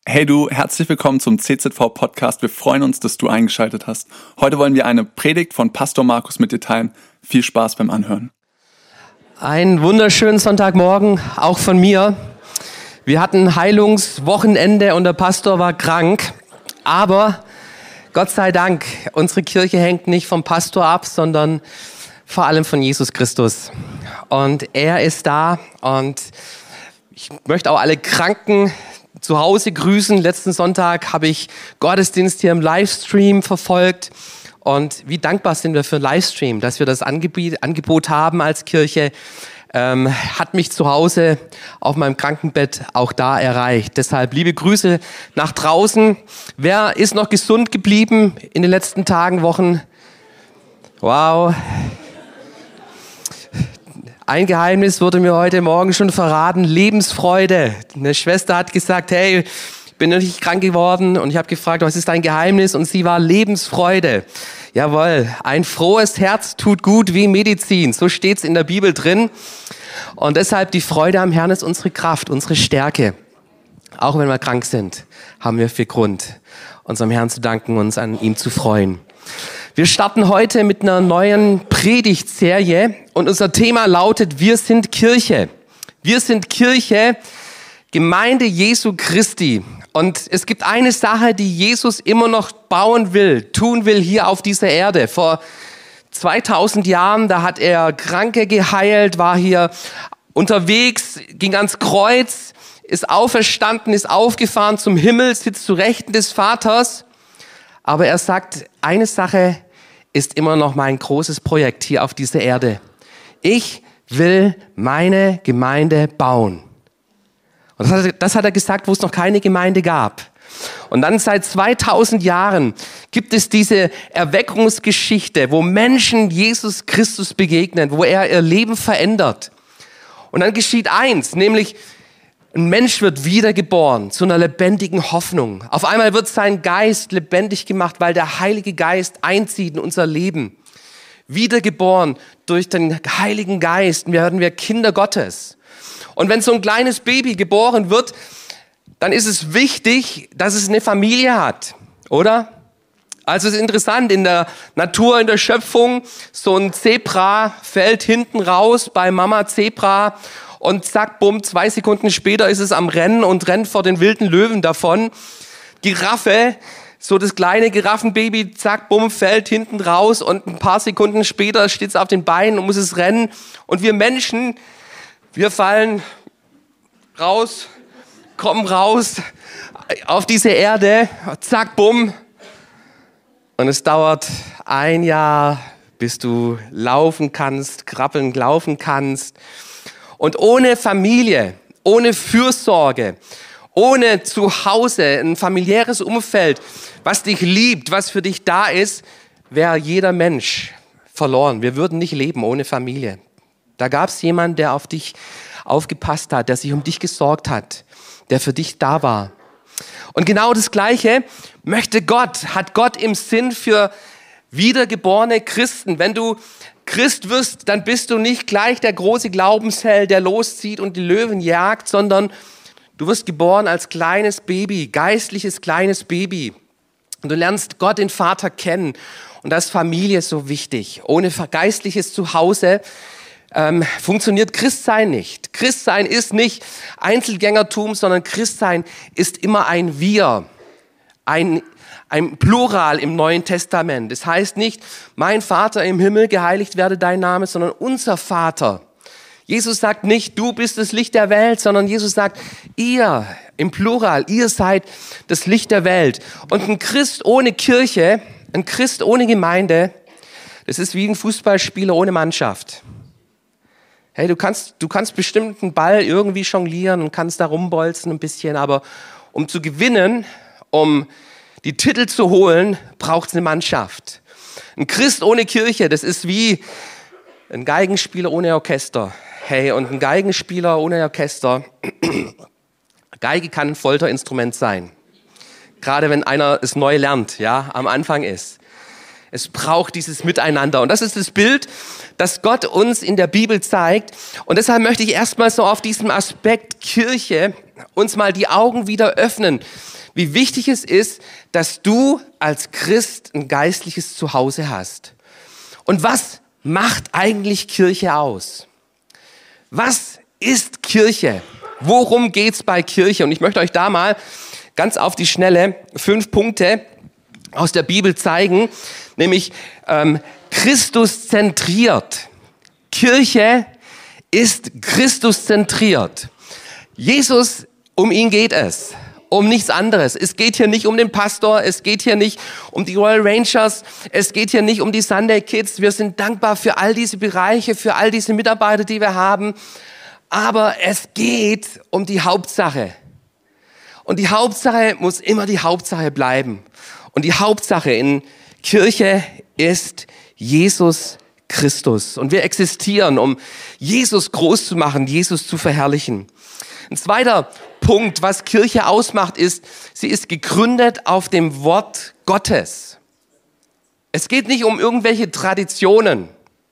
Hey du, herzlich willkommen zum CZV-Podcast. Wir freuen uns, dass du eingeschaltet hast. Heute wollen wir eine Predigt von Pastor Markus mit dir teilen. Viel Spaß beim Anhören. Einen wunderschönen Sonntagmorgen, auch von mir. Wir hatten Heilungswochenende und der Pastor war krank. Aber Gott sei Dank, unsere Kirche hängt nicht vom Pastor ab, sondern vor allem von Jesus Christus. Und er ist da und ich möchte auch alle Kranken zu Hause grüßen. Letzten Sonntag habe ich Gottesdienst hier im Livestream verfolgt. Und wie dankbar sind wir für Livestream, dass wir das Angebot haben als Kirche. Hat mich zu Hause auf meinem Krankenbett auch da erreicht. Deshalb liebe Grüße nach draußen. Wer ist noch gesund geblieben in den letzten Tagen, Wochen? Wow. Ein Geheimnis wurde mir heute Morgen schon verraten, Lebensfreude. Eine Schwester hat gesagt, hey, ich bin noch nicht krank geworden. Und ich habe gefragt, was ist dein Geheimnis? Und sie war Lebensfreude. Jawohl, ein frohes Herz tut gut wie Medizin. So steht's in der Bibel drin. Und deshalb die Freude am Herrn ist unsere Kraft, unsere Stärke. Auch wenn wir krank sind, haben wir viel Grund, unserem Herrn zu danken, uns an ihm zu freuen. Wir starten heute mit einer neuen Predigtserie und unser Thema lautet, wir sind Kirche. Wir sind Kirche, Gemeinde Jesu Christi. Und es gibt eine Sache, die Jesus immer noch bauen will, tun will hier auf dieser Erde. Vor 2000 Jahren, da hat er Kranke geheilt, war hier unterwegs, ging ans Kreuz, ist auferstanden, ist aufgefahren zum Himmel, sitzt zu Rechten des Vaters. Aber er sagt, eine Sache ist immer noch mein großes Projekt hier auf dieser Erde. Ich will meine Gemeinde bauen. Und das hat er gesagt, wo es noch keine Gemeinde gab. Und dann seit 2000 Jahren gibt es diese Erweckungsgeschichte, wo Menschen Jesus Christus begegnen, wo er ihr Leben verändert. Und dann geschieht eins, nämlich ein Mensch wird wiedergeboren zu einer lebendigen Hoffnung. Auf einmal wird sein Geist lebendig gemacht, weil der Heilige Geist einzieht in unser Leben. Wiedergeboren durch den Heiligen Geist werden wir Kinder Gottes. Und wenn so ein kleines Baby geboren wird, dann ist es wichtig, dass es eine Familie hat, oder? Also es ist interessant, in der Natur, in der Schöpfung, so ein Zebra fällt hinten raus bei Mama Zebra und zack, bumm, 2 Sekunden später ist es am Rennen und rennt vor den wilden Löwen davon. Giraffe, so das kleine Giraffenbaby, zack, bumm, fällt hinten raus und ein paar Sekunden später steht es auf den Beinen und muss es rennen. Und wir Menschen, wir fallen raus, kommen raus auf diese Erde, zack, bumm. Und es dauert 1 Jahr, bis du laufen kannst, krabbeln, laufen kannst. Und ohne Familie, ohne Fürsorge, ohne Zuhause, ein familiäres Umfeld, was dich liebt, was für dich da ist, wäre jeder Mensch verloren. Wir würden nicht leben ohne Familie. Da gab es jemanden, der auf dich aufgepasst hat, der sich um dich gesorgt hat, der für dich da war. Und genau das Gleiche hat Gott im Sinn für wiedergeborene Christen. Wenn du Christ wirst, dann bist du nicht gleich der große Glaubensheld, der loszieht und die Löwen jagt, sondern du wirst geboren als kleines Baby, geistliches kleines Baby. Und du lernst Gott, den Vater, kennen. Und da ist Familie so wichtig. Ohne geistliches Zuhause funktioniert Christsein nicht. Christsein ist nicht Einzelgängertum, sondern Christsein ist immer ein Wir, ein Plural im Neuen Testament. Das heißt nicht, mein Vater im Himmel, geheiligt werde dein Name, sondern unser Vater. Jesus sagt nicht, du bist das Licht der Welt, sondern Jesus sagt, ihr, im Plural, ihr seid das Licht der Welt. Und ein Christ ohne Kirche, ein Christ ohne Gemeinde, das ist wie ein Fußballspieler ohne Mannschaft. Hey, du kannst bestimmt einen Ball irgendwie jonglieren und kannst da rumbolzen ein bisschen, aber um zu gewinnen, um die Titel zu holen, braucht es eine Mannschaft. Ein Christ ohne Kirche, das ist wie ein Geigenspieler ohne Orchester. Hey, und ein Geigenspieler ohne Orchester, Geige kann ein Folterinstrument sein. Gerade wenn einer es neu lernt, ja, am Anfang ist. Es braucht dieses Miteinander. Und das ist das Bild, das Gott uns in der Bibel zeigt. Und deshalb möchte ich erstmal so auf diesem Aspekt Kirche uns mal die Augen wieder öffnen. Wie wichtig es ist, dass du als Christ ein geistliches Zuhause hast. Und was macht eigentlich Kirche aus? Was ist Kirche? Worum geht's bei Kirche? Und ich möchte euch da mal ganz auf die Schnelle 5 Punkte aus der Bibel zeigen, nämlich Christus zentriert. Kirche ist Christus zentriert. Jesus, um ihn geht es, um nichts anderes. Es geht hier nicht um den Pastor, es geht hier nicht um die Royal Rangers, es geht hier nicht um die Sunday Kids. Wir sind dankbar für all diese Bereiche, für all diese Mitarbeiter, die wir haben. Aber es geht um die Hauptsache. Und die Hauptsache muss immer die Hauptsache bleiben. Und die Hauptsache in Kirche ist Jesus Christus. Und wir existieren, um Jesus groß zu machen, Jesus zu verherrlichen. Ein zweiter Punkt, was Kirche ausmacht, ist, sie ist gegründet auf dem Wort Gottes. Es geht nicht um irgendwelche Traditionen.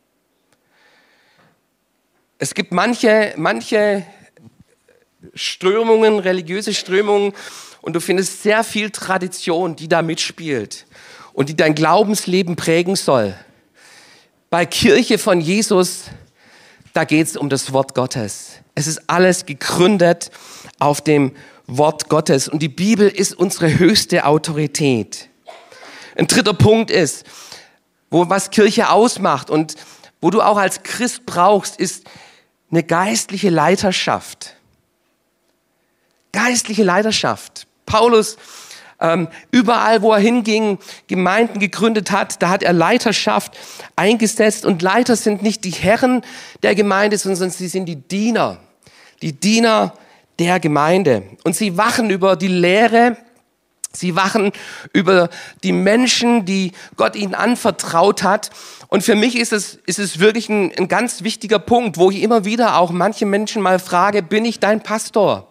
Es gibt manche Strömungen, religiöse Strömungen, und du findest sehr viel Tradition, die da mitspielt und die dein Glaubensleben prägen soll. Bei Kirche von Jesus, da geht es um das Wort Gottes. Es ist alles gegründet auf dem Wort Gottes und die Bibel ist unsere höchste Autorität. Ein dritter Punkt ist, was Kirche ausmacht und wo du auch als Christ brauchst, ist eine geistliche Leiterschaft. Geistliche Leiterschaft. Paulus, überall wo er hinging, Gemeinden gegründet hat, da hat er Leiterschaft eingesetzt. Und Leiter sind nicht die Herren der Gemeinde, sondern sie sind die Diener der Gemeinde. Und sie wachen über die Lehre, sie wachen über die Menschen, die Gott ihnen anvertraut hat. Und für mich ist es wirklich ein ganz wichtiger Punkt, wo ich immer wieder auch manche Menschen mal frage, bin ich dein Pastor?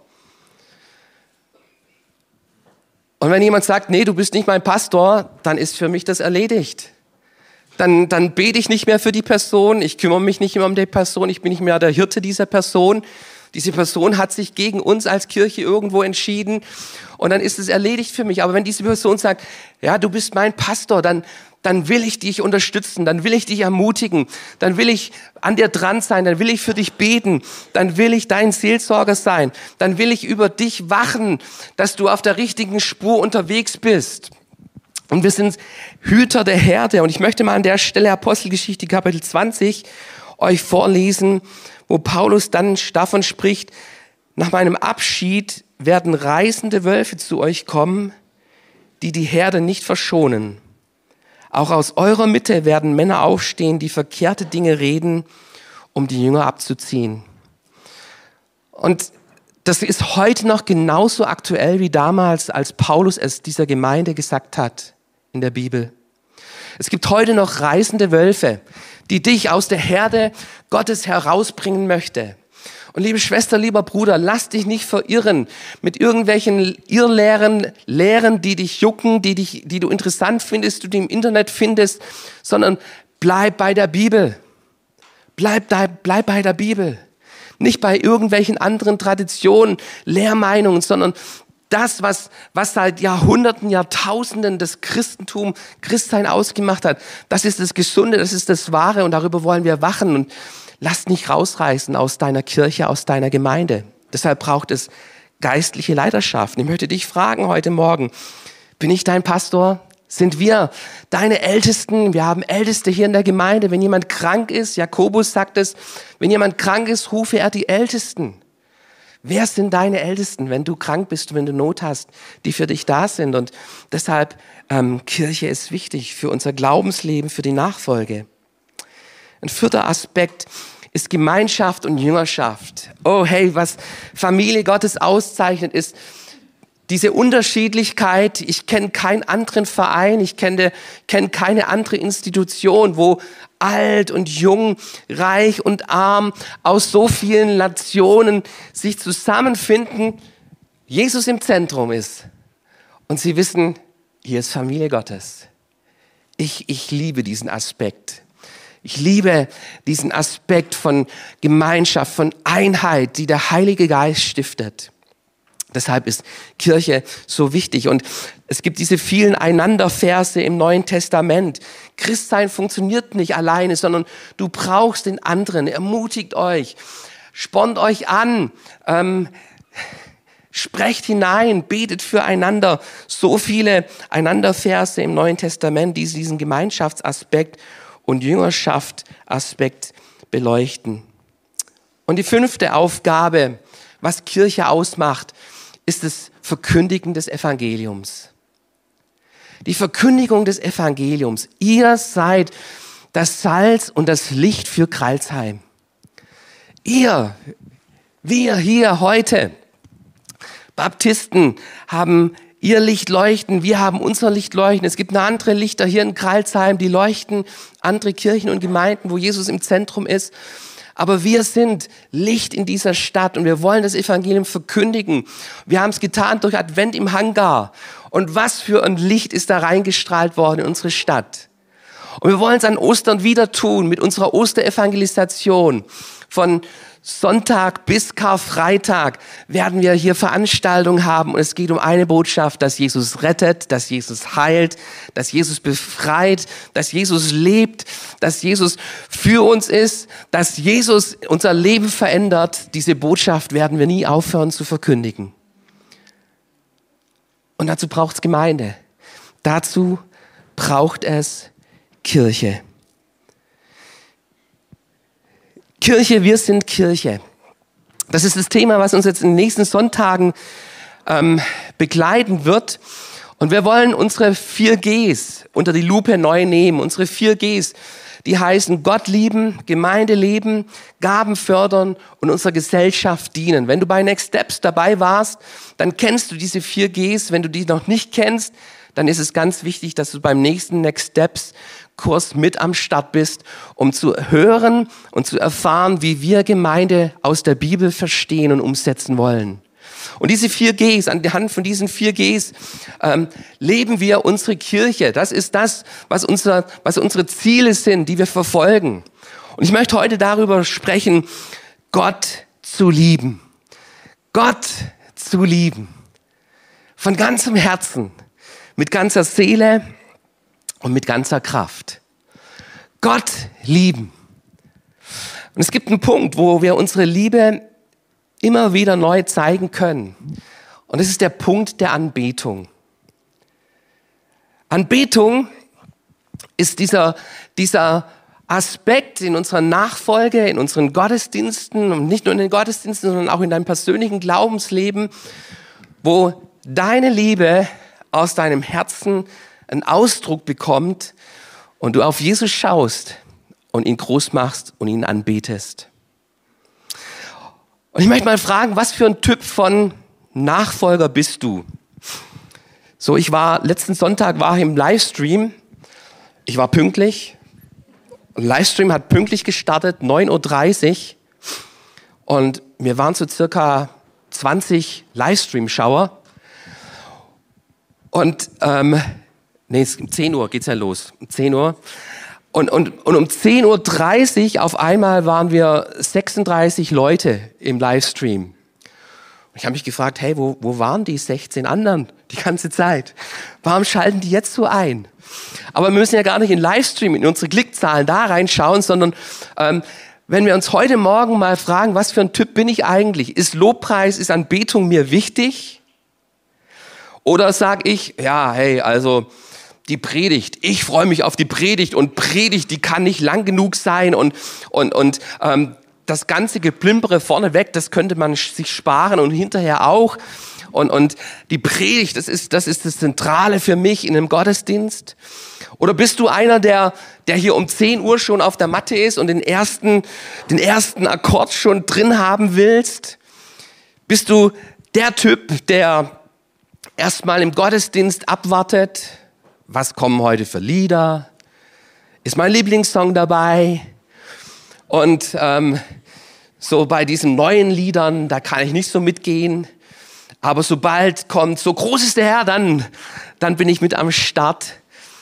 Und wenn jemand sagt, nee, du bist nicht mein Pastor, dann ist für mich das erledigt. Dann bete ich nicht mehr für die Person, ich kümmere mich nicht mehr um die Person, ich bin nicht mehr der Hirte dieser Person. Diese Person hat sich gegen uns als Kirche irgendwo entschieden und dann ist es erledigt für mich. Aber wenn diese Person sagt, ja, du bist mein Pastor, dann will ich dich unterstützen, dann will ich dich ermutigen, dann will ich an dir dran sein, dann will ich für dich beten, dann will ich dein Seelsorger sein, dann will ich über dich wachen, dass du auf der richtigen Spur unterwegs bist. Und wir sind Hüter der Herde. Und ich möchte mal an der Stelle Apostelgeschichte Kapitel 20 euch vorlesen, wo Paulus dann davon spricht, nach meinem Abschied werden reißende Wölfe zu euch kommen, die die Herde nicht verschonen. Auch aus eurer Mitte werden Männer aufstehen, die verkehrte Dinge reden, um die Jünger abzuziehen. Und das ist heute noch genauso aktuell wie damals, als Paulus es dieser Gemeinde gesagt hat in der Bibel. Es gibt heute noch reißende Wölfe, die dich aus der Herde Gottes herausbringen möchte. Und liebe Schwester, lieber Bruder, lass dich nicht verirren mit irgendwelchen Irrlehren, Lehren, die dich jucken, die du interessant findest, die du im Internet findest, sondern bleib bei der Bibel. Bleib bei der Bibel. Nicht bei irgendwelchen anderen Traditionen, Lehrmeinungen, sondern das, was seit Jahrhunderten, Jahrtausenden das Christsein ausgemacht hat, das ist das Gesunde, das ist das Wahre und darüber wollen wir wachen und lass nicht rausreißen aus deiner Kirche, aus deiner Gemeinde. Deshalb braucht es geistliche Leiterschaft. Ich möchte dich fragen heute Morgen, bin ich dein Pastor? Sind wir deine Ältesten? Wir haben Älteste hier in der Gemeinde. Wenn jemand krank ist, Jakobus sagt es, wenn jemand krank ist, rufe er die Ältesten. Wer sind deine Ältesten, wenn du krank bist, wenn du Not hast, die für dich da sind? Und deshalb, Kirche ist wichtig für unser Glaubensleben, für die Nachfolge. Ein vierter Aspekt ist Gemeinschaft und Jüngerschaft. Oh hey, was Familie Gottes auszeichnet, ist diese Unterschiedlichkeit. Ich kenne keinen anderen Verein, ich kenne keine andere Institution, wo alt und jung, reich und arm aus so vielen Nationen sich zusammenfinden, Jesus im Zentrum ist. Und sie wissen, hier ist Familie Gottes. Ich liebe diesen Aspekt. Ich liebe diesen Aspekt von Gemeinschaft, von Einheit, die der Heilige Geist stiftet. Deshalb ist Kirche so wichtig. Und es gibt diese vielen Einanderverse im Neuen Testament. Christsein funktioniert nicht alleine, sondern du brauchst den anderen. Ermutigt euch, spornt euch an, sprecht hinein, betet füreinander. So viele Einanderverse im Neuen Testament, die diesen Gemeinschaftsaspekt und Jüngerschaftsaspekt beleuchten. Und die 5. Aufgabe, was Kirche ausmacht, ist das Verkündigen des Evangeliums. Die Verkündigung des Evangeliums. Ihr seid das Salz und das Licht für Crailsheim. Wir hier heute, Baptisten, haben ihr Licht leuchten, wir haben unser Licht leuchten. Es gibt andere Lichter hier in Crailsheim, die leuchten, andere Kirchen und Gemeinden, wo Jesus im Zentrum ist. Aber wir sind Licht in dieser Stadt und wir wollen das Evangelium verkündigen. Wir haben es getan durch Advent im Hangar. Und was für ein Licht ist da reingestrahlt worden in unsere Stadt. Und wir wollen es an Ostern wieder tun mit unserer Osterevangelisation. Von Sonntag bis Karfreitag werden wir hier Veranstaltungen haben und es geht um eine Botschaft, dass Jesus rettet, dass Jesus heilt, dass Jesus befreit, dass Jesus lebt, dass Jesus für uns ist, dass Jesus unser Leben verändert. Diese Botschaft werden wir nie aufhören zu verkündigen. Und dazu braucht es Gemeinde. Dazu braucht es Kirche. Kirche, wir sind Kirche. Das ist das Thema, was uns jetzt in den nächsten Sonntagen begleiten wird. Und wir wollen unsere 4 Gs unter die Lupe neu nehmen. Unsere 4 Gs, die heißen Gott lieben, Gemeinde leben, Gaben fördern und unserer Gesellschaft dienen. Wenn du bei Next Steps dabei warst, dann kennst du diese 4 Gs. Wenn du die noch nicht kennst, dann ist es ganz wichtig, dass du beim nächsten Next Steps Kurs mit am Start bist, um zu hören und zu erfahren, wie wir Gemeinde aus der Bibel verstehen und umsetzen wollen. Und diese 4 Gs, anhand von diesen 4 Gs leben wir unsere Kirche. Das ist das, was unsere Ziele sind, die wir verfolgen. Und ich möchte heute darüber sprechen, Gott zu lieben. Gott zu lieben. Von ganzem Herzen, mit ganzer Seele und mit ganzer Kraft. Gott lieben. Und es gibt einen Punkt, wo wir unsere Liebe immer wieder neu zeigen können. Und das ist der Punkt der Anbetung. Anbetung ist dieser Aspekt in unserer Nachfolge, in unseren Gottesdiensten und nicht nur in den Gottesdiensten, sondern auch in deinem persönlichen Glaubensleben, wo deine Liebe aus deinem Herzen einen Ausdruck bekommt und du auf Jesus schaust und ihn groß machst und ihn anbetest. Und ich möchte mal fragen, was für ein Typ von Nachfolger bist du? So, letzten Sonntag war ich im Livestream. Ich war pünktlich. Ein Livestream hat pünktlich gestartet, 9:30 Uhr. Und wir waren so circa 20 Livestream-Schauer. Und um 10 Uhr geht's ja los. Um 10 Uhr. Und um 10:30 Uhr auf einmal waren wir 36 Leute im Livestream. Und ich habe mich gefragt, hey, wo waren die 16 anderen die ganze Zeit? Warum schalten die jetzt so ein? Aber wir müssen ja gar nicht in Livestream, in unsere Klickzahlen da reinschauen, sondern wenn wir uns heute Morgen mal fragen, was für ein Typ bin ich eigentlich? Ist Lobpreis, ist Anbetung mir wichtig? Oder sage ich, ja, hey, also die Predigt, ich freue mich auf die Predigt und Predigt, die kann nicht lang genug sein und das ganze Geplimpere vorneweg, das könnte man sich sparen und hinterher auch. Und die Predigt, das ist das Zentrale für mich in einem Gottesdienst. Oder bist du einer, der hier um 10 Uhr schon auf der Matte ist und den ersten Akkord schon drin haben willst? Bist du der Typ, der erstmal im Gottesdienst abwartet? Was kommen heute für Lieder? Ist mein Lieblingssong dabei? Und so bei diesen neuen Liedern, da kann ich nicht so mitgehen. Aber sobald kommt, so groß ist der Herr, dann bin ich mit am Start.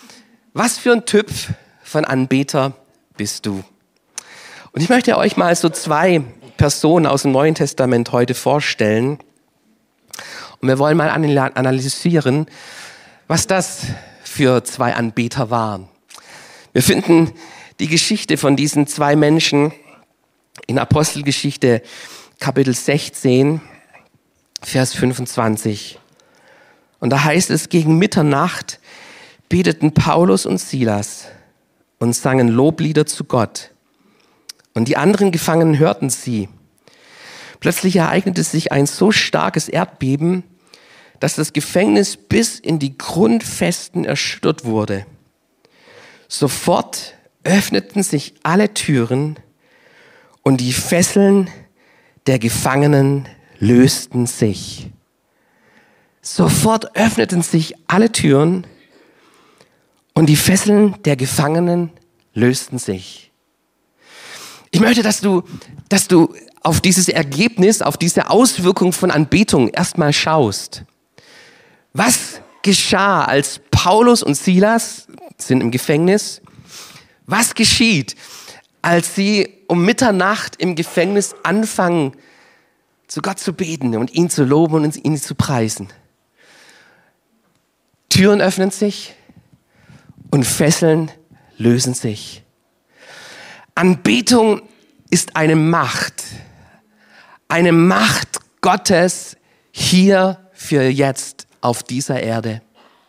Was für ein Typ von Anbeter bist du? Und ich möchte euch mal so 2 Personen aus dem Neuen Testament heute vorstellen. Und wir wollen mal analysieren, was das für 2 Anbeter waren. Wir finden die Geschichte von diesen 2 Menschen in Apostelgeschichte Kapitel 16, Vers 25. Und da heißt es, gegen Mitternacht beteten Paulus und Silas und sangen Loblieder zu Gott. Und die anderen Gefangenen hörten sie. Plötzlich ereignete sich ein so starkes Erdbeben, dass das Gefängnis bis in die Grundfesten erschüttert wurde. Sofort öffneten sich alle Türen und die Fesseln der Gefangenen lösten sich. Sofort öffneten sich alle Türen und die Fesseln der Gefangenen lösten sich. Ich möchte, dass du auf dieses Ergebnis, auf diese Auswirkung von Anbetung erstmal schaust. Was geschah, als Paulus und Silas sind im Gefängnis? Was geschieht, als sie um Mitternacht im Gefängnis anfangen, zu Gott zu beten und ihn zu loben und ihn zu preisen? Türen öffnen sich und Fesseln lösen sich. Anbetung ist eine Macht Gottes hier für jetzt auf dieser Erde.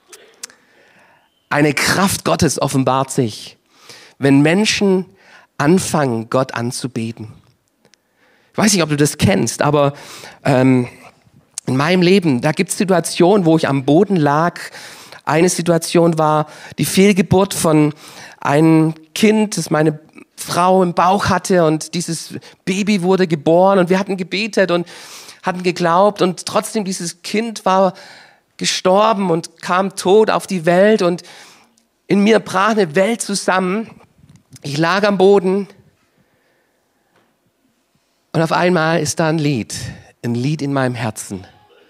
Eine Kraft Gottes offenbart sich, wenn Menschen anfangen, Gott anzubeten. Ich weiß nicht, ob du das kennst, aber in meinem Leben, da gibt es Situationen, wo ich am Boden lag. Eine Situation war die Fehlgeburt von einem Kind, das meine Frau im Bauch hatte, und dieses Baby wurde geboren und wir hatten gebetet und hatten geglaubt und trotzdem dieses Kind war gestorben und kam tot auf die Welt und in mir brach eine Welt zusammen. Ich lag am Boden und auf einmal ist da ein Lied in meinem Herzen.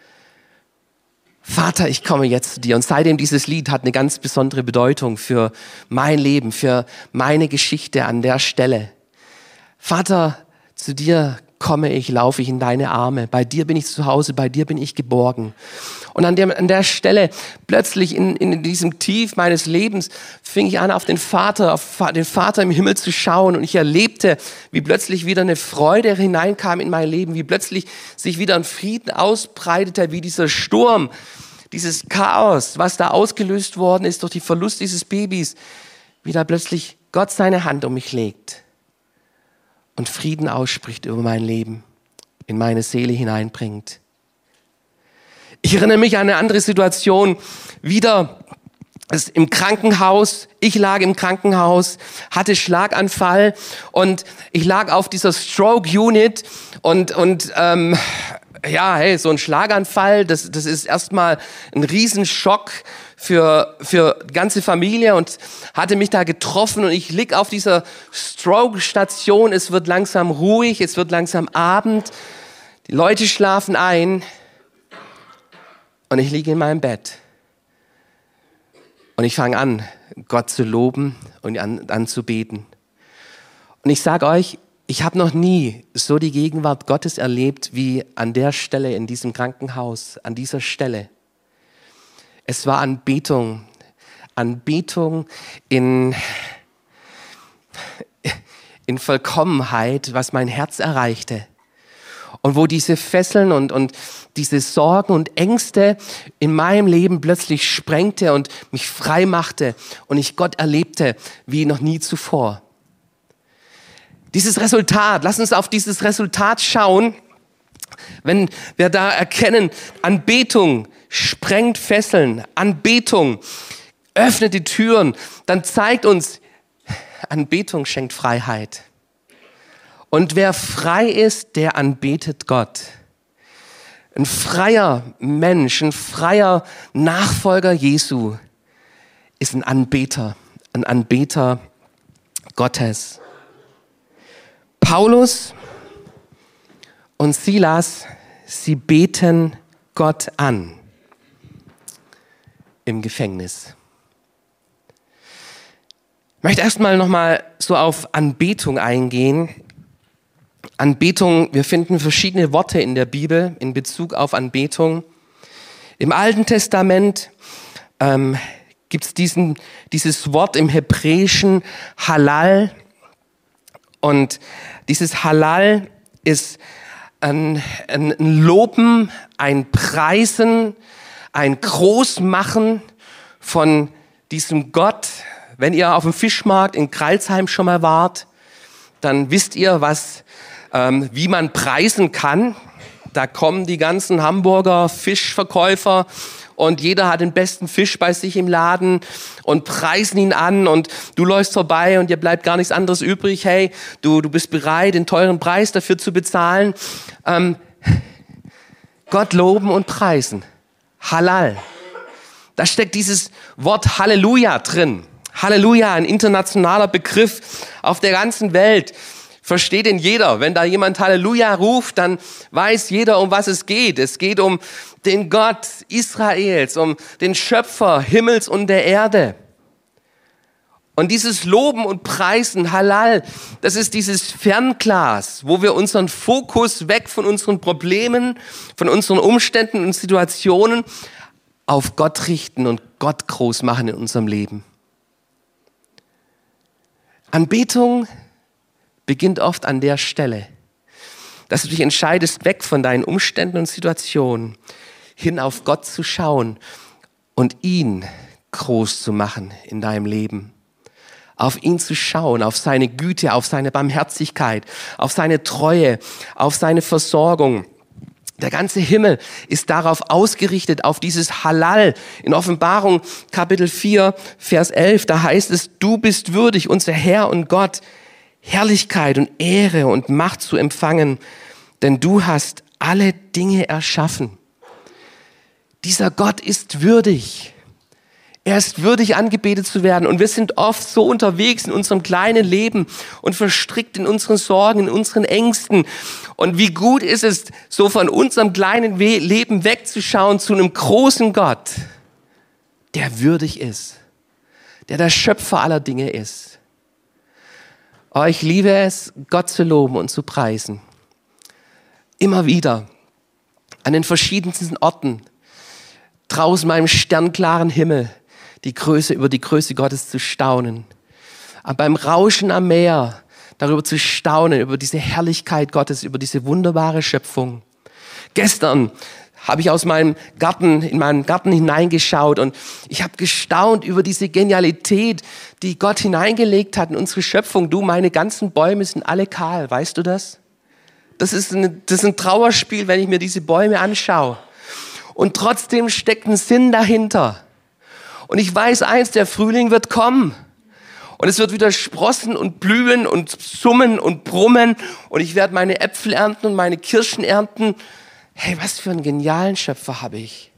Vater, ich komme jetzt zu dir. Und seitdem dieses Lied hat eine ganz besondere Bedeutung für mein Leben, für meine Geschichte an der Stelle. Vater, zu dir komme ich, laufe ich in deine Arme. Bei dir bin ich zu Hause, bei dir bin ich geborgen. Und an der Stelle, plötzlich in diesem Tief meines Lebens, fing ich an, auf den Vater im Himmel zu schauen. Und ich erlebte, wie plötzlich wieder eine Freude hineinkam in mein Leben, wie plötzlich sich wieder ein Frieden ausbreitete, wie dieser Sturm, dieses Chaos, was da ausgelöst worden ist durch den Verlust dieses Babys, wie da plötzlich Gott seine Hand um mich legt und Frieden ausspricht über mein Leben, in meine Seele hineinbringt. Ich erinnere mich an eine andere Situation, wieder im Krankenhaus. Ich lag im Krankenhaus, hatte Schlaganfall und ich lag auf dieser Stroke Unit und so ein Schlaganfall, das ist erstmal ein Riesenschock für die ganze Familie und hatte mich da getroffen und ich lieg auf dieser Stroke-Station. Es wird langsam ruhig, es wird langsam Abend, die Leute schlafen ein und ich liege in meinem Bett. Und ich fange an, Gott zu loben und an zu beten. Und ich sage euch, ich habe noch nie so die Gegenwart Gottes erlebt wie an der Stelle in diesem Krankenhaus, an dieser Stelle. Es war Anbetung in Vollkommenheit, was mein Herz erreichte. Und wo diese Fesseln und diese Sorgen und Ängste in meinem Leben plötzlich sprengte und mich frei machte und ich Gott erlebte wie noch nie zuvor. Dieses Resultat, lass uns auf dieses Resultat schauen, wenn wir da erkennen, Anbetung sprengt Fesseln, Anbetung öffnet die Türen, dann zeigt uns, Anbetung schenkt Freiheit. Und wer frei ist, der anbetet Gott. Ein freier Mensch, ein freier Nachfolger Jesu ist ein Anbeter Gottes. Paulus und Silas, sie beten Gott an im Gefängnis. Ich möchte erstmal nochmal so auf Anbetung eingehen. Anbetung, wir finden verschiedene Worte in der Bibel in Bezug auf Anbetung. Im Alten Testament gibt es dieses Wort im Hebräischen Halal. Und dieses Halal ist ein Loben, ein Preisen, ein Großmachen von diesem Gott. Wenn ihr auf dem Fischmarkt in Crailsheim schon mal wart, dann wisst ihr, wie man preisen kann. Da kommen die ganzen Hamburger Fischverkäufer und jeder hat den besten Fisch bei sich im Laden und preisen ihn an und du läufst vorbei und dir bleibt gar nichts anderes übrig. Hey, du bist bereit, den teuren Preis dafür zu bezahlen. Gott loben und preisen. Halal. Da steckt dieses Wort Halleluja drin. Halleluja, ein internationaler Begriff auf der ganzen Welt. Versteht ihn jeder. Wenn da jemand Halleluja ruft, dann weiß jeder, um was es geht. Es geht um den Gott Israels, um den Schöpfer Himmels und der Erde. Und dieses Loben und Preisen, Halal, das ist dieses Fernglas, wo wir unseren Fokus weg von unseren Problemen, von unseren Umständen und Situationen auf Gott richten und Gott groß machen in unserem Leben. Anbetung beginnt oft an der Stelle, dass du dich entscheidest, weg von deinen Umständen und Situationen, hin auf Gott zu schauen und ihn groß zu machen in deinem Leben. Auf ihn zu schauen, auf seine Güte, auf seine Barmherzigkeit, auf seine Treue, auf seine Versorgung. Der ganze Himmel ist darauf ausgerichtet, auf dieses Halal. In Offenbarung Kapitel 4, Vers 11, da heißt es, du bist würdig, unser Herr und Gott, Herrlichkeit und Ehre und Macht zu empfangen, denn du hast alle Dinge erschaffen. Dieser Gott ist würdig. Er ist würdig, angebetet zu werden. Und wir sind oft so unterwegs in unserem kleinen Leben und verstrickt in unseren Sorgen, in unseren Ängsten. Und wie gut ist es, so von unserem kleinen Leben wegzuschauen zu einem großen Gott, der würdig ist, der der Schöpfer aller Dinge ist. Oh, ich liebe es, Gott zu loben und zu preisen. Immer wieder, an den verschiedensten Orten, draußen beim sternklaren Himmel, über die Größe Gottes zu staunen. Aber beim Rauschen am Meer, darüber zu staunen, über diese Herrlichkeit Gottes, über diese wunderbare Schöpfung. Gestern habe ich in meinen Garten hineingeschaut und ich habe gestaunt über diese Genialität, die Gott hineingelegt hat in unsere Schöpfung. Du, meine ganzen Bäume sind alle kahl, weißt du das? Das ist ein Trauerspiel, wenn ich mir diese Bäume anschaue. Und trotzdem steckt ein Sinn dahinter. Und ich weiß eins, der Frühling wird kommen. Und es wird wieder sprossen und blühen und summen und brummen. Und ich werde meine Äpfel ernten und meine Kirschen ernten. Hey, was für einen genialen Schöpfer habe ich.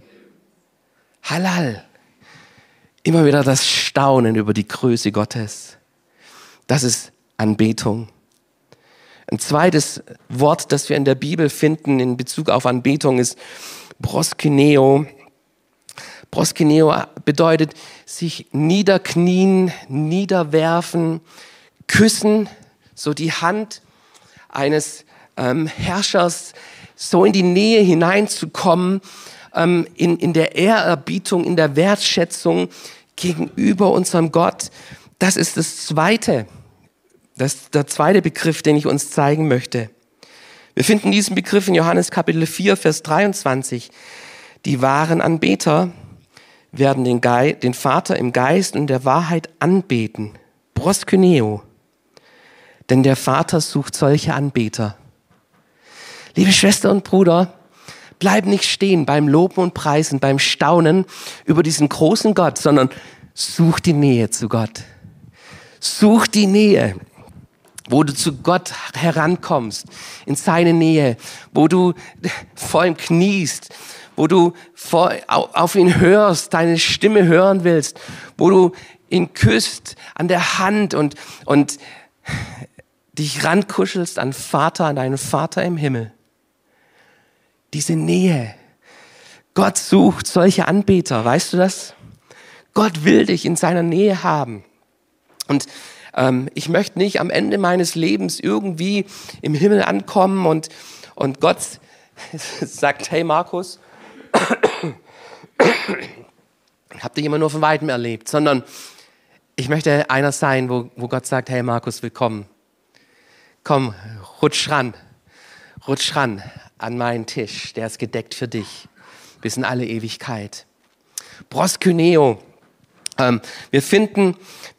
Halal. Immer wieder das Staunen über die Größe Gottes. Das ist Anbetung. Ein zweites Wort, das wir in der Bibel finden in Bezug auf Anbetung, ist Proskuneo. Proskuneo bedeutet sich niederknien, niederwerfen, küssen, so die Hand eines Herrschers, so in die Nähe hineinzukommen, in der Ehrerbietung, in der Wertschätzung gegenüber unserem Gott. Das ist der zweite Begriff, den ich uns zeigen möchte. Wir finden diesen Begriff in Johannes Kapitel 4, Vers 23. Die wahren Anbeter werden den Vater im Geist und der Wahrheit anbeten. Proskuneo. Denn der Vater sucht solche Anbeter. Liebe Schwester und Bruder, bleib nicht stehen beim Loben und Preisen, beim Staunen über diesen großen Gott, sondern such die Nähe zu Gott. Such die Nähe, wo du zu Gott herankommst, in seine Nähe, wo du vor ihm kniest, wo du auf ihn hörst, deine Stimme hören willst, wo du ihn küsst an der Hand und dich rankuschelst an deinen Vater im Himmel. Diese Nähe. Gott sucht solche Anbeter, weißt du das? Gott will dich in seiner Nähe haben. Und ich möchte nicht am Ende meines Lebens irgendwie im Himmel ankommen und Gott sagt, hey Markus, ich habe dich immer nur von Weitem erlebt, sondern ich möchte einer sein, wo Gott sagt, hey Markus, willkommen. Komm, rutsch ran an meinen Tisch, der ist gedeckt für dich bis in alle Ewigkeit. Proskyneo. Wir finden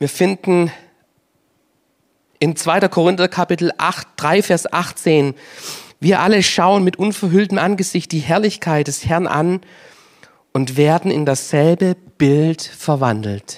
in 2. Korinther Kapitel 3, Vers 18, wir alle schauen mit unverhülltem Angesicht die Herrlichkeit des Herrn an und werden in dasselbe Bild verwandelt.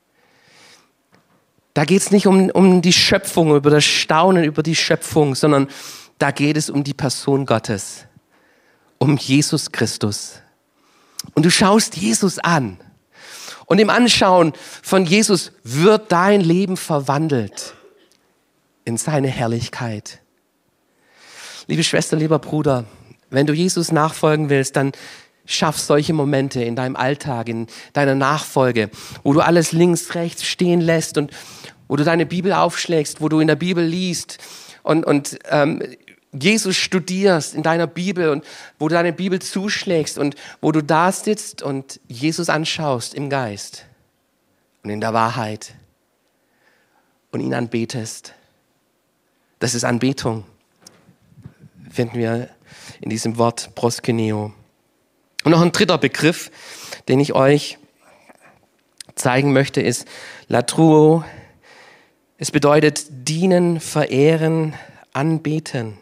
Da geht es nicht um die Schöpfung, über das Staunen über die Schöpfung, sondern da geht es um die Person Gottes, um Jesus Christus. Und du schaust Jesus an. Und im Anschauen von Jesus wird dein Leben verwandelt in seine Herrlichkeit. Liebe Schwester, lieber Bruder, wenn du Jesus nachfolgen willst, dann schaff solche Momente in deinem Alltag, in deiner Nachfolge, wo du alles links, rechts stehen lässt und wo du deine Bibel aufschlägst, wo du in der Bibel liest und Jesus studierst in deiner Bibel und wo du deine Bibel zuschlägst und wo du da sitzt und Jesus anschaust im Geist und in der Wahrheit und ihn anbetest. Das ist Anbetung, finden wir in diesem Wort Proskyneo. Und noch ein dritter Begriff, den ich euch zeigen möchte, ist Latruo. Es bedeutet dienen, verehren, anbeten.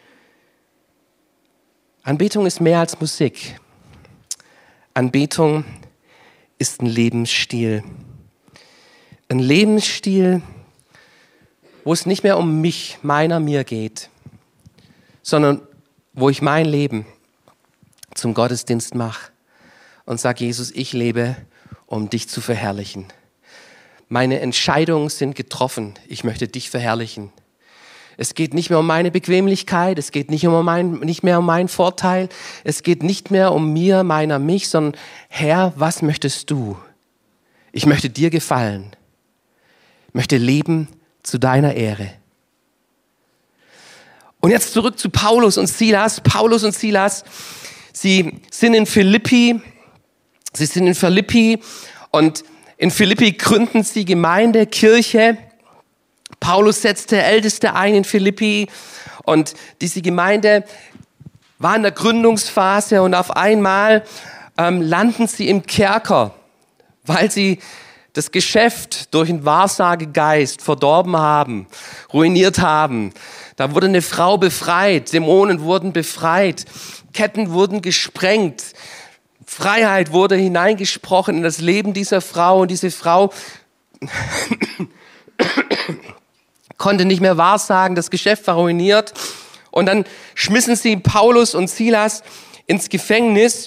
Anbetung ist mehr als Musik. Anbetung ist ein Lebensstil. Ein Lebensstil, wo es nicht mehr um mich, mir geht, sondern wo ich mein Leben zum Gottesdienst mache und sage, Jesus, ich lebe, um dich zu verherrlichen. Meine Entscheidungen sind getroffen. Ich möchte dich verherrlichen. Es geht nicht mehr um meine Bequemlichkeit, es geht nicht mehr um meinen Vorteil, es geht nicht mehr um mir, mich, sondern Herr, was möchtest du? Ich möchte dir gefallen. Ich möchte leben zu deiner Ehre. Und jetzt zurück zu Paulus und Silas. Paulus und Silas, sie sind in Philippi und in Philippi gründen sie Gemeinde, Kirche. Paulus setzte Älteste ein in Philippi und diese Gemeinde war in der Gründungsphase und auf einmal landen sie im Kerker, weil sie das Geschäft durch einen Wahrsagegeist verdorben haben, ruiniert haben. Da wurde eine Frau befreit, Dämonen wurden befreit, Ketten wurden gesprengt, Freiheit wurde hineingesprochen in das Leben dieser Frau und diese Frau konnte nicht mehr wahrsagen, das Geschäft war ruiniert. Und dann schmissen sie Paulus und Silas ins Gefängnis.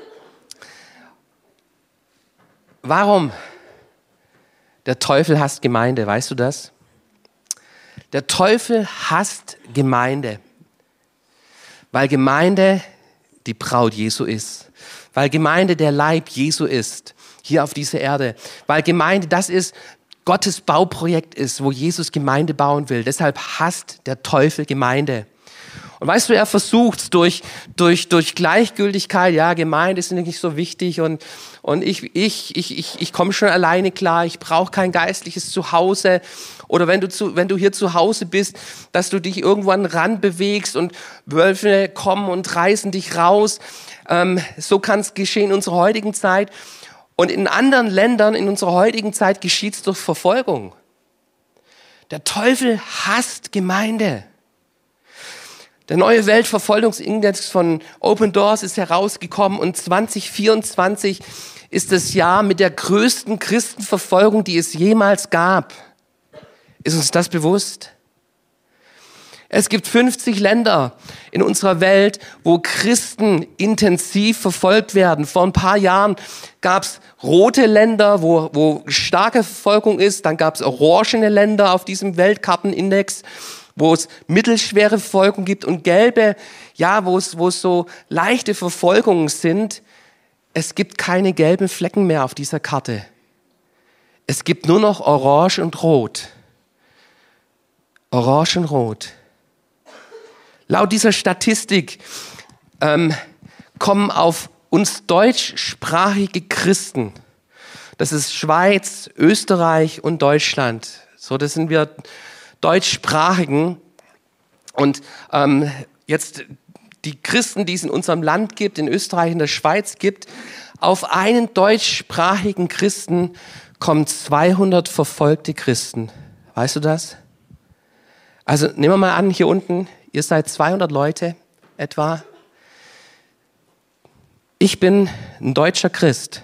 Warum? Der Teufel hasst Gemeinde, weißt du das? Der Teufel hasst Gemeinde, weil Gemeinde die Braut Jesu ist, weil Gemeinde der Leib Jesu ist, hier auf dieser Erde, weil Gemeinde das ist, Gottes Bauprojekt ist, wo Jesus Gemeinde bauen will. Deshalb hasst der Teufel Gemeinde. Und weißt du, er versucht durch Gleichgültigkeit, ja, Gemeinde ist nicht so wichtig und ich komme schon alleine klar, ich brauche kein geistliches Zuhause. Oder wenn du hier zu Hause bist, dass du dich irgendwo an den Rand bewegst und Wölfe kommen und reißen dich raus. So kann es geschehen in unserer heutigen Zeit. Und in anderen Ländern in unserer heutigen Zeit geschieht es durch Verfolgung. Der Teufel hasst Gemeinde. Der neue Weltverfolgungsindex von Open Doors ist herausgekommen und 2024 ist das Jahr mit der größten Christenverfolgung, die es jemals gab. Ist uns das bewusst? Es gibt 50 Länder in unserer Welt, wo Christen intensiv verfolgt werden. Vor ein paar Jahren gab es rote Länder, wo starke Verfolgung ist. Dann gab es orangene Länder auf diesem Weltkartenindex, wo es mittelschwere Verfolgung gibt und gelbe, ja, wo es so leichte Verfolgungen sind. Es gibt keine gelben Flecken mehr auf dieser Karte. Es gibt nur noch Orange und Rot. Orange und Rot. Laut dieser Statistik kommen auf uns deutschsprachige Christen, das ist Schweiz, Österreich und Deutschland, so das sind wir Deutschsprachigen. Und jetzt die Christen, die es in unserem Land gibt, in Österreich, in der Schweiz gibt, auf einen deutschsprachigen Christen kommen 200 verfolgte Christen. Weißt du das? Also nehmen wir mal an, hier unten, ihr seid 200 Leute etwa. Ich bin ein deutscher Christ.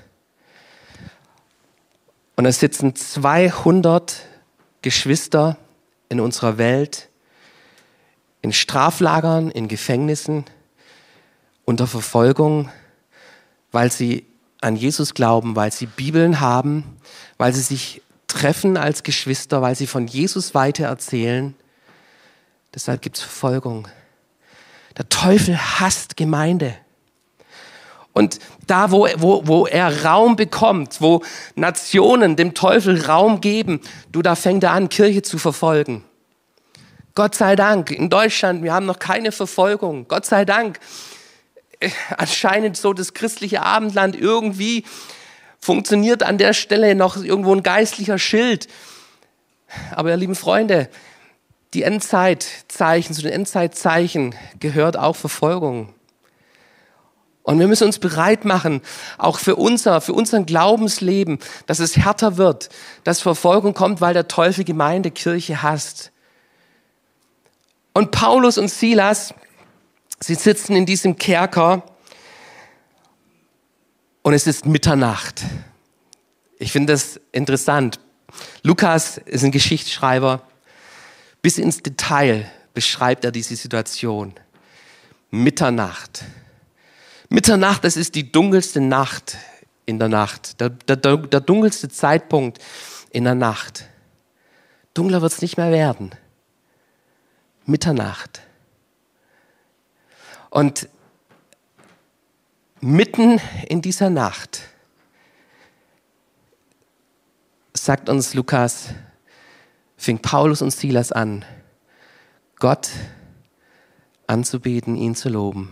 Und es sitzen 200 Geschwister in unserer Welt, in Straflagern, in Gefängnissen, unter Verfolgung, weil sie an Jesus glauben, weil sie Bibeln haben, weil sie sich treffen als Geschwister, weil sie von Jesus weitererzählen. Deshalb gibt es Verfolgung. Der Teufel hasst Gemeinde. Und da, wo er Raum bekommt, wo Nationen dem Teufel Raum geben, da fängt er an, Kirche zu verfolgen. Gott sei Dank, in Deutschland, wir haben noch keine Verfolgung. Gott sei Dank, anscheinend so das christliche Abendland irgendwie funktioniert an der Stelle noch irgendwo ein geistlicher Schild. Aber ihr lieben Freunde, zu den Endzeitzeichen gehört auch Verfolgung. Und wir müssen uns bereit machen, auch für unseren Glaubensleben, dass es härter wird, dass Verfolgung kommt, weil der Teufel Gemeinde, Kirche hasst. Und Paulus und Silas, sie sitzen in diesem Kerker und es ist Mitternacht. Ich finde das interessant. Lukas ist ein Geschichtsschreiber. Bis ins Detail beschreibt er diese Situation. Mitternacht. Mitternacht, das ist die dunkelste Nacht in der Nacht. Der dunkelste Zeitpunkt in der Nacht. Dunkler wird es nicht mehr werden. Mitternacht. Und mitten in dieser Nacht sagt uns Lukas, fing Paulus und Silas an, Gott anzubeten, ihn zu loben.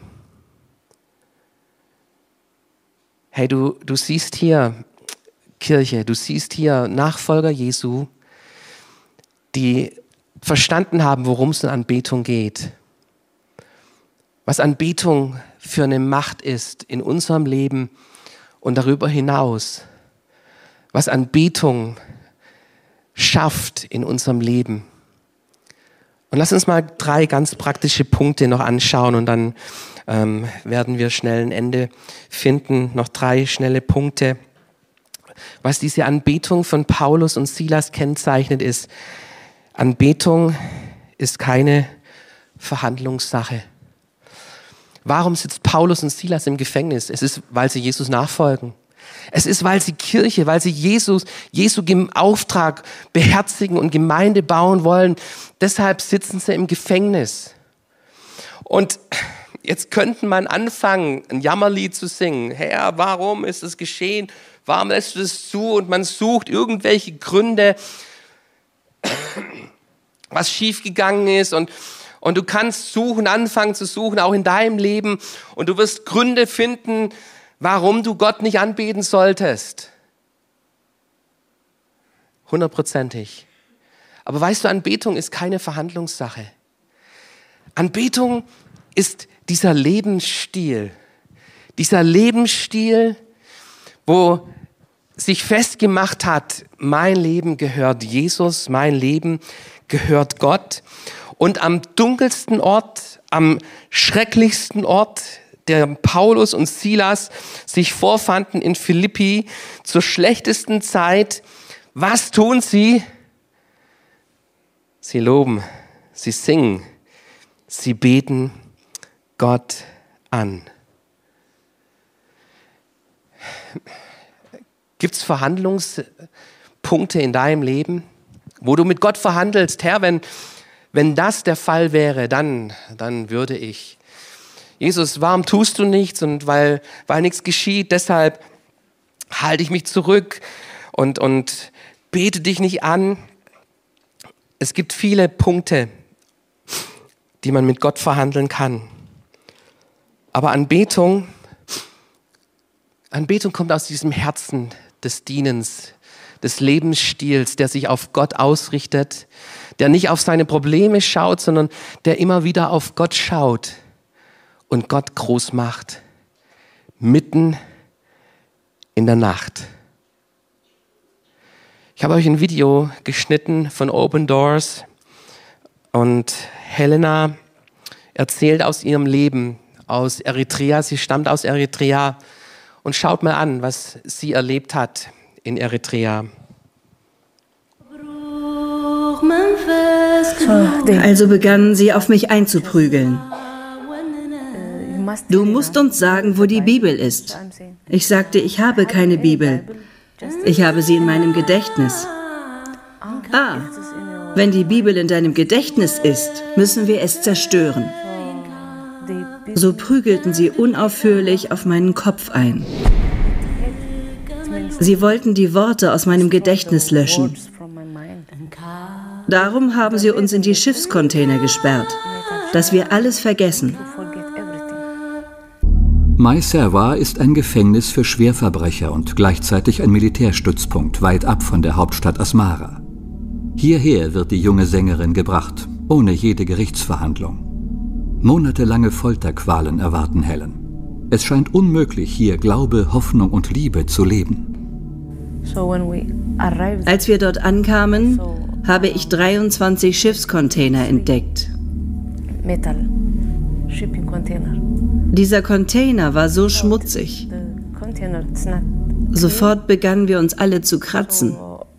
Hey, du siehst hier Kirche, du siehst hier Nachfolger Jesu, die verstanden haben, worum es in Anbetung geht. Was Anbetung für eine Macht ist in unserem Leben und darüber hinaus. Was Anbetung schafft in unserem Leben. Und lass uns mal 3 ganz praktische Punkte noch anschauen und dann werden wir schnell ein Ende finden. Noch 3 schnelle Punkte. Was diese Anbetung von Paulus und Silas kennzeichnet ist, Anbetung ist keine Verhandlungssache. Warum sitzt Paulus und Silas im Gefängnis? Es ist, weil sie Jesus nachfolgen. Es ist, weil sie Kirche, weil sie Jesu Auftrag beherzigen und Gemeinde bauen wollen. Deshalb sitzen sie im Gefängnis. Und jetzt könnte man anfangen, ein Jammerlied zu singen. Herr, warum ist es geschehen? Warum lässt du das zu? Und man sucht irgendwelche Gründe, was schiefgegangen ist. Und du kannst anfangen zu suchen, auch in deinem Leben. Und du wirst Gründe finden, warum du Gott nicht anbeten solltest. 100%. Aber weißt du, Anbetung ist keine Verhandlungssache. Anbetung ist dieser Lebensstil, wo sich festgemacht hat, mein Leben gehört Jesus, mein Leben gehört Gott. Und am dunkelsten Ort, am schrecklichsten Ort, der Paulus und Silas sich vorfanden in Philippi, zur schlechtesten Zeit, was tun sie? Sie loben, sie singen, sie beten Gott an. Gibt es Verhandlungspunkte in deinem Leben, wo du mit Gott verhandelst? Herr, wenn das der Fall wäre, dann würde ich. Jesus, warum tust du nichts? Und weil nichts geschieht, deshalb halte ich mich zurück und bete dich nicht an. Es gibt viele Punkte, die man mit Gott verhandeln kann. Aber Anbetung kommt aus diesem Herzen des Dienens, des Lebensstils, der sich auf Gott ausrichtet, der nicht auf seine Probleme schaut, sondern der immer wieder auf Gott schaut und Gott groß macht, mitten in der Nacht. Ich habe euch ein Video geschnitten von Open Doors und Helena erzählt aus ihrem Leben aus Eritrea. Sie stammt aus Eritrea und schaut mal an, was sie erlebt hat in Eritrea. Also begannen sie auf mich einzuprügeln. Du musst uns sagen, wo die Bibel ist. Ich sagte, ich habe keine Bibel. Ich habe sie in meinem Gedächtnis. Wenn die Bibel in deinem Gedächtnis ist, müssen wir es zerstören. So prügelten sie unaufhörlich auf meinen Kopf ein. Sie wollten die Worte aus meinem Gedächtnis löschen. Darum haben sie uns in die Schiffscontainer gesperrt, dass wir alles vergessen. Mai Serwa ist ein Gefängnis für Schwerverbrecher und gleichzeitig ein Militärstützpunkt weit ab von der Hauptstadt Asmara. Hierher wird die junge Sängerin gebracht, ohne jede Gerichtsverhandlung. Monatelange Folterqualen erwarten Helen. Es scheint unmöglich, hier Glaube, Hoffnung und Liebe zu leben. Als wir dort ankamen, habe ich 23 Schiffscontainer entdeckt. Dieser Container war so schmutzig. Sofort begannen wir uns alle zu kratzen.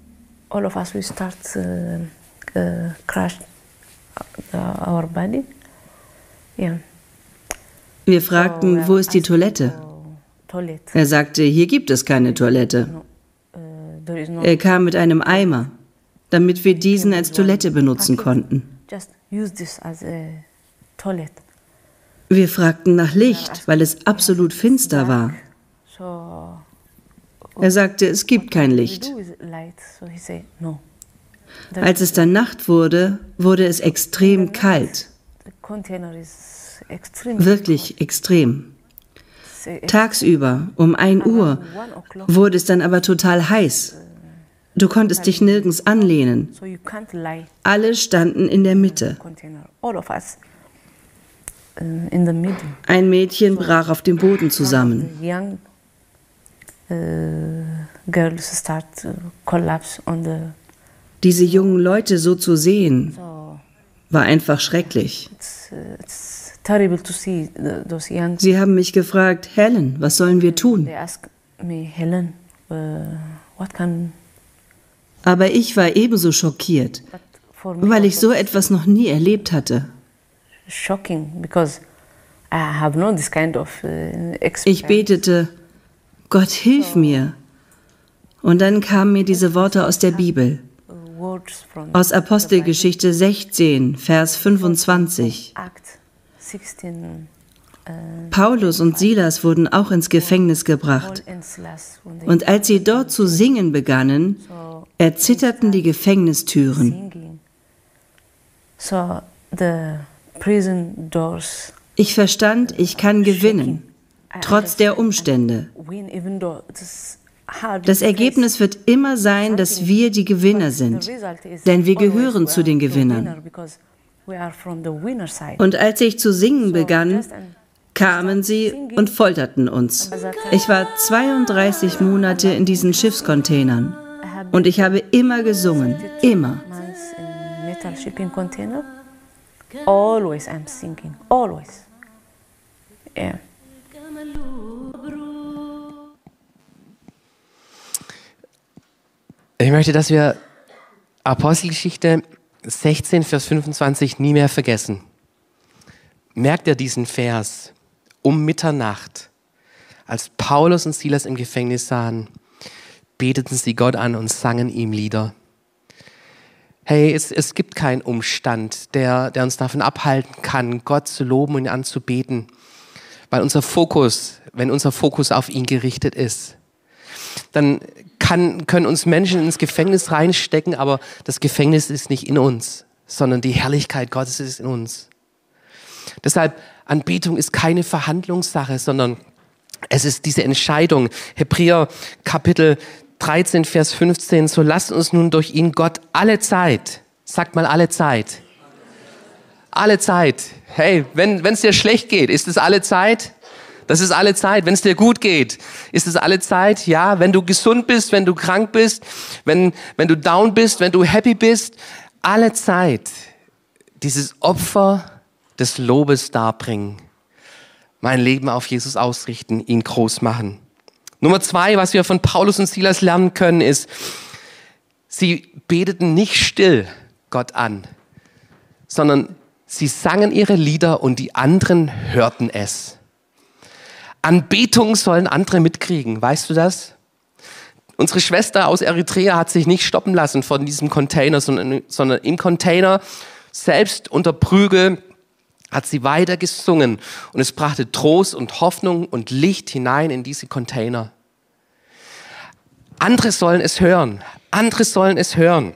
Wir fragten, wo ist die Toilette? Er sagte, hier gibt es keine Toilette. Er kam mit einem Eimer, damit wir diesen als Toilette benutzen konnten. Wir fragten nach Licht, weil es absolut finster war. Er sagte, es gibt kein Licht. Als es dann Nacht wurde, wurde es extrem kalt. Wirklich extrem. Tagsüber, um 1 Uhr, wurde es dann aber total heiß. Du konntest dich nirgends anlehnen. Alle standen in der Mitte. Ein Mädchen brach auf dem Boden zusammen. Diese jungen Leute so zu sehen, war einfach schrecklich. Sie haben mich gefragt, Helen, was sollen wir tun? Aber ich war ebenso schockiert, weil ich so etwas noch nie erlebt hatte. Ich betete, Gott, hilf mir. Und dann kamen mir diese Worte aus der Bibel. Aus Apostelgeschichte 16, Vers 25. Paulus und Silas wurden auch ins Gefängnis gebracht. Und als sie dort zu singen begannen, erzitterten die Gefängnistüren. Ich verstand, ich kann gewinnen, trotz der Umstände. Das Ergebnis wird immer sein, dass wir die Gewinner sind, denn wir gehören zu den Gewinnern. Und als ich zu singen begann, kamen sie und folterten uns. Ich war 32 Monate in diesen Schiffscontainern und ich habe immer gesungen, immer. Always I'm singing, always. Yeah. Ich möchte, dass wir Apostelgeschichte 16, Vers 25 nie mehr vergessen. Merkt ihr diesen Vers? Um Mitternacht, als Paulus und Silas im Gefängnis sahen, beteten sie Gott an und sangen ihm Lieder. Hey, es gibt keinen Umstand, der uns davon abhalten kann, Gott zu loben und ihn anzubeten, weil wenn unser Fokus auf ihn gerichtet ist, dann können uns Menschen ins Gefängnis reinstecken, aber das Gefängnis ist nicht in uns, sondern die Herrlichkeit Gottes ist in uns. Deshalb, Anbetung ist keine Verhandlungssache, sondern es ist diese Entscheidung. Hebräer Kapitel 13, Vers 15, so lasst uns nun durch ihn Gott alle Zeit, sagt mal alle Zeit. Alle Zeit. Hey, wenn es dir schlecht geht, ist es alle Zeit? Das ist alle Zeit. Wenn es dir gut geht, ist es alle Zeit? Ja. Wenn du gesund bist, wenn du krank bist, wenn du down bist, wenn du happy bist, alle Zeit. Dieses Opfer des Lobes darbringen. Mein Leben auf Jesus ausrichten, ihn groß machen. Nummer 2, was wir von Paulus und Silas lernen können, ist, sie beteten nicht still Gott an, sondern sie sangen ihre Lieder und die anderen hörten es. Anbetung sollen andere mitkriegen, weißt du das? Unsere Schwester aus Eritrea hat sich nicht stoppen lassen von diesem Container, sondern im Container, selbst unter Prügel, hat sie weiter gesungen und es brachte Trost und Hoffnung und Licht hinein in diese Container. Andere sollen es hören. Andere sollen es hören.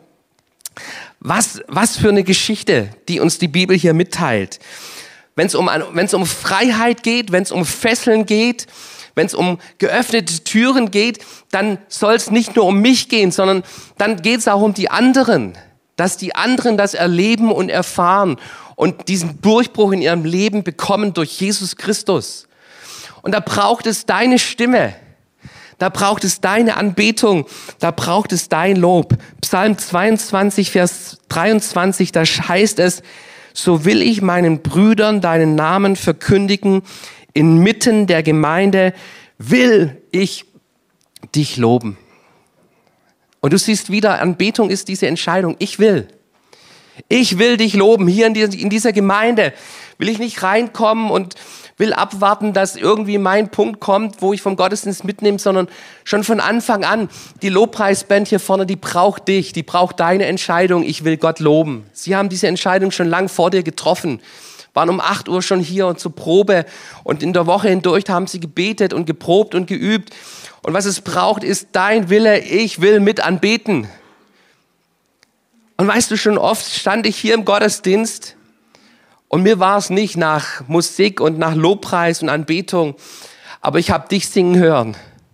Was für eine Geschichte, die uns die Bibel hier mitteilt. Wenn es um Freiheit geht, wenn es um Fesseln geht, wenn es um geöffnete Türen geht, dann soll es nicht nur um mich gehen, sondern dann geht es auch um die anderen. Dass die anderen das erleben und erfahren und diesen Durchbruch in ihrem Leben bekommen durch Jesus Christus. Und da braucht es deine Stimme, da braucht es deine Anbetung, da braucht es dein Lob. Psalm 22, Vers 23, da heißt es, so will ich meinen Brüdern deinen Namen verkündigen, inmitten der Gemeinde will ich dich loben. Und du siehst wieder, Anbetung ist diese Entscheidung. Ich will dich loben. Hier in dieser Gemeinde will ich nicht reinkommen und will abwarten, dass irgendwie mein Punkt kommt, wo ich vom Gottesdienst mitnehme, sondern schon von Anfang an, die Lobpreisband hier vorne, die braucht dich, die braucht deine Entscheidung. Ich will Gott loben. Sie haben diese Entscheidung schon lang vor dir getroffen, waren um 8 Uhr schon hier und zur Probe und in der Woche hindurch haben sie gebetet und geprobt und geübt. Und was es braucht, ist dein Wille, ich will mit anbeten. Und weißt du, schon oft stand ich hier im Gottesdienst und mir war es nicht nach Musik und nach Lobpreis und Anbetung, aber ich habe dich singen hören.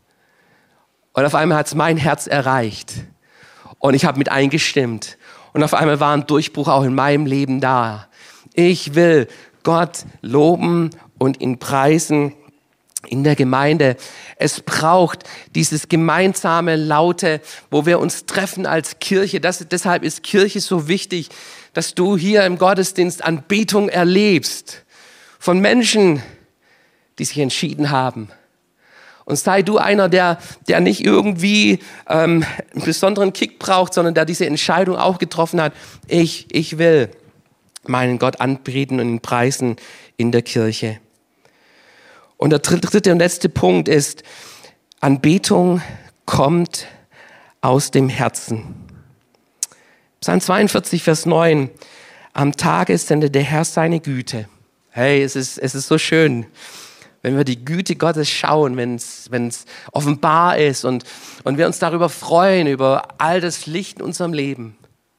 Und auf einmal hat es mein Herz erreicht und ich habe mit eingestimmt. Und auf einmal war ein Durchbruch auch in meinem Leben da. Ich will Gott loben und ihn preisen. In der Gemeinde. Es braucht dieses gemeinsame Laute, wo wir uns treffen als Kirche. Deshalb ist Kirche so wichtig, dass du hier im Gottesdienst Anbetung erlebst von Menschen, die sich entschieden haben. Und sei du einer, der nicht irgendwie einen besonderen Kick braucht, sondern der diese Entscheidung auch getroffen hat. Ich will meinen Gott anbeten und ihn preisen in der Kirche. Und der dritte und letzte Punkt ist, Anbetung kommt aus dem Herzen. Psalm 42, Vers 9. Am Tage sendet der Herr seine Güte. Hey, es ist so schön, wenn wir die Güte Gottes schauen, wenn es offenbar ist und wir uns darüber freuen, über all das Licht in unserem Leben.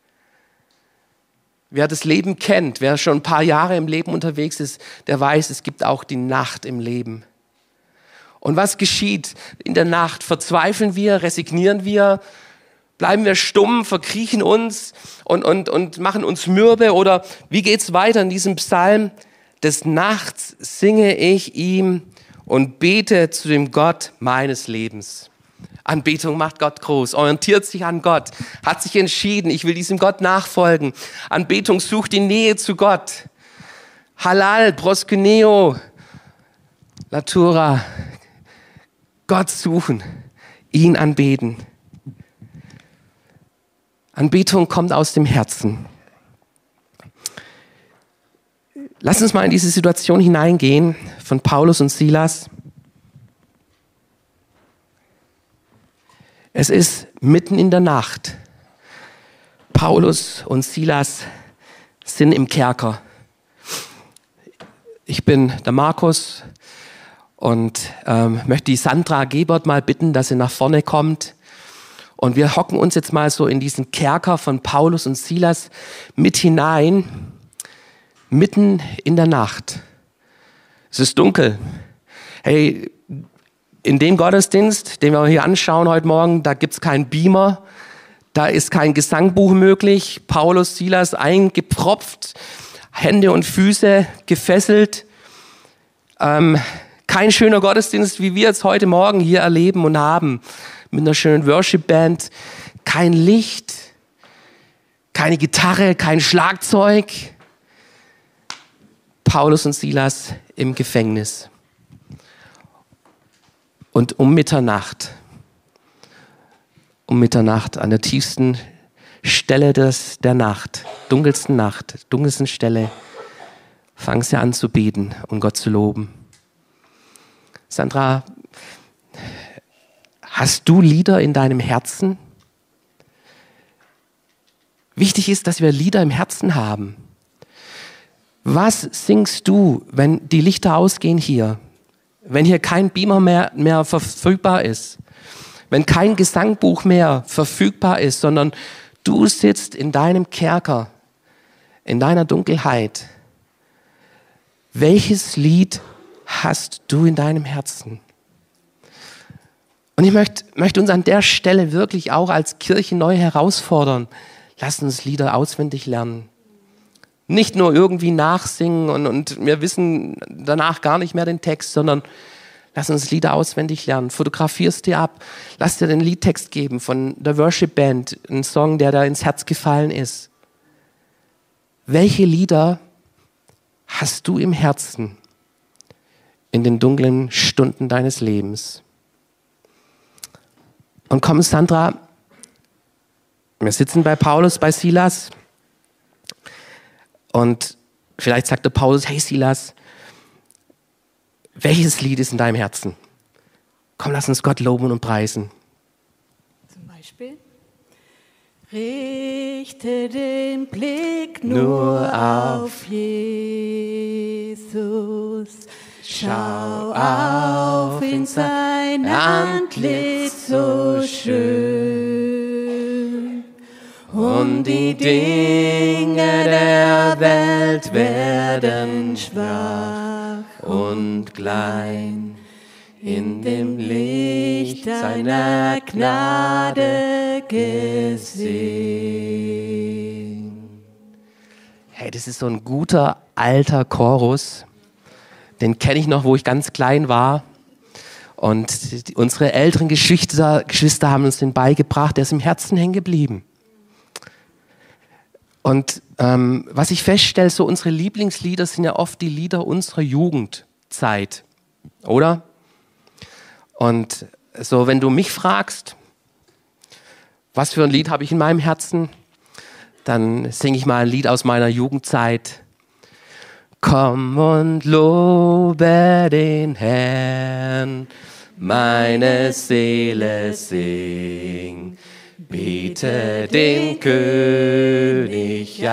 Wer das Leben kennt, wer schon ein paar Jahre im Leben unterwegs ist, der weiß, es gibt auch die Nacht im Leben. Und was geschieht in der Nacht? Verzweifeln wir, resignieren wir, bleiben wir stumm, verkriechen uns und machen uns mürbe? Oder wie geht's weiter in diesem Psalm? Des Nachts singe ich ihm und bete zu dem Gott meines Lebens. Anbetung macht Gott groß, orientiert sich an Gott, hat sich entschieden, ich will diesem Gott nachfolgen. Anbetung sucht die Nähe zu Gott. Halal, Proskuneo, Latura, Gott suchen, ihn anbeten. Anbetung kommt aus dem Herzen. Lass uns mal in diese Situation hineingehen von Paulus und Silas. Es ist mitten in der Nacht. Paulus und Silas sind im Kerker. Ich bin der Markus und möchte die Sandra Gebert mal bitten, dass sie nach vorne kommt. Und wir hocken uns jetzt mal so in diesen Kerker von Paulus und Silas mit hinein, mitten in der Nacht. Es ist dunkel. Hey, in dem Gottesdienst, den wir hier anschauen heute Morgen, da gibt's keinen Beamer, da ist kein Gesangbuch möglich. Paulus, Silas eingepropft, Hände und Füße gefesselt. Kein schöner Gottesdienst, wie wir jetzt heute Morgen hier erleben und haben. Mit einer schönen Worship-Band. Kein Licht, keine Gitarre, kein Schlagzeug. Paulus und Silas im Gefängnis. Und um Mitternacht an der tiefsten Stelle der Nacht, dunkelsten Stelle, fangen sie an zu beten und Gott zu loben. Sandra, hast du Lieder in deinem Herzen? Wichtig ist, dass wir Lieder im Herzen haben. Was singst du, wenn die Lichter ausgehen hier? Wenn hier kein Beamer mehr verfügbar ist? Wenn kein Gesangbuch mehr verfügbar ist, sondern du sitzt in deinem Kerker, in deiner Dunkelheit. Welches Lied hast du in deinem Herzen? Und ich möchte uns an der Stelle wirklich auch als Kirche neu herausfordern. Lass uns Lieder auswendig lernen. Nicht nur irgendwie nachsingen und wir wissen danach gar nicht mehr den Text, sondern lass uns Lieder auswendig lernen. Fotografierst dir ab. Lass dir den Liedtext geben von der Worship Band, ein Song, der da ins Herz gefallen ist. Welche Lieder hast du im Herzen in den dunklen Stunden deines Lebens? Und komm, Sandra, wir sitzen bei Paulus, bei Silas. Und vielleicht sagt der Paulus, hey Silas, welches Lied ist in deinem Herzen? Komm, lass uns Gott loben und preisen. Zum Beispiel. Richte den Blick nur auf Jesus. Schau auf in sein Antlitz so schön. Und die Dinge der Welt werden schwach und klein in dem Licht seiner Gnade gesehen. Hey, das ist so ein guter alter Chorus. Den kenne ich noch, wo ich ganz klein war. Und unsere älteren Geschwister haben uns den beigebracht. Der ist im Herzen hängen geblieben. Und was ich feststelle, so unsere Lieblingslieder sind ja oft die Lieder unserer Jugendzeit, oder? Und so, wenn du mich fragst, was für ein Lied habe ich in meinem Herzen, dann singe ich mal ein Lied aus meiner Jugendzeit. Komm und lobe den Herrn, meine Seele sing. Bete den König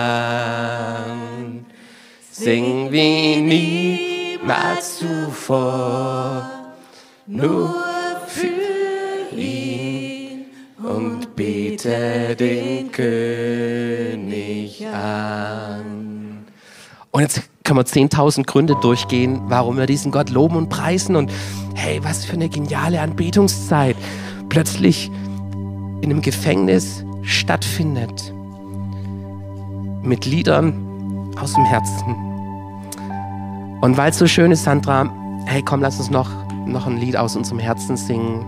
an, sing wie niemals zuvor, nur für ihn und bete den König an. Und jetzt können wir 10.000 Gründe durchgehen, warum wir diesen Gott loben und preisen. Und hey, was für eine geniale Anbetungszeit plötzlich in einem Gefängnis stattfindet. Mit Liedern aus dem Herzen. Und weil es so schön ist, Sandra, hey, komm, lass uns noch ein Lied aus unserem Herzen singen.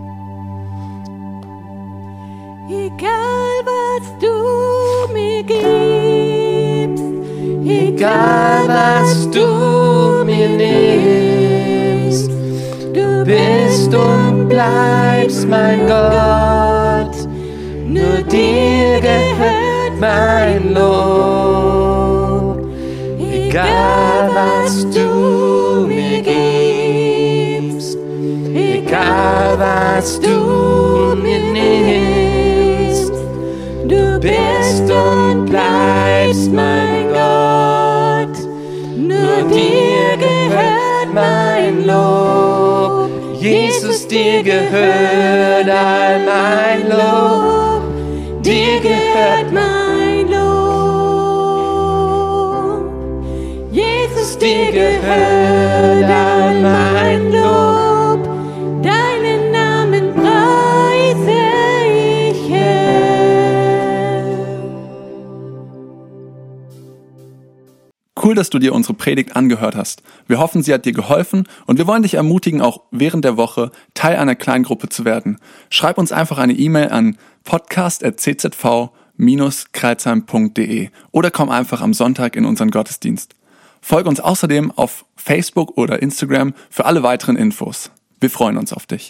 Egal was du mir gibst, Egal was du mir nimmst, du bist und bleibst mein Gott. Nur dir gehört mein Lob. Egal was du mir gibst, egal was du mir nimmst, du bist und bleibst mein Gott. Nur dir gehört mein Lob. Jesus, dir gehört all mein Lob. dir gehört all mein Lob, deinen Namen preise ich, Herr. Cool, dass du dir unsere Predigt angehört hast. Wir hoffen, sie hat dir geholfen und wir wollen dich ermutigen, auch während der Woche Teil einer Kleingruppe zu werden. Schreib uns einfach eine E-Mail an podcast@czv-kreilsheim.de oder komm einfach am Sonntag in unseren Gottesdienst. Folge uns außerdem auf Facebook oder Instagram für alle weiteren Infos. Wir freuen uns auf dich.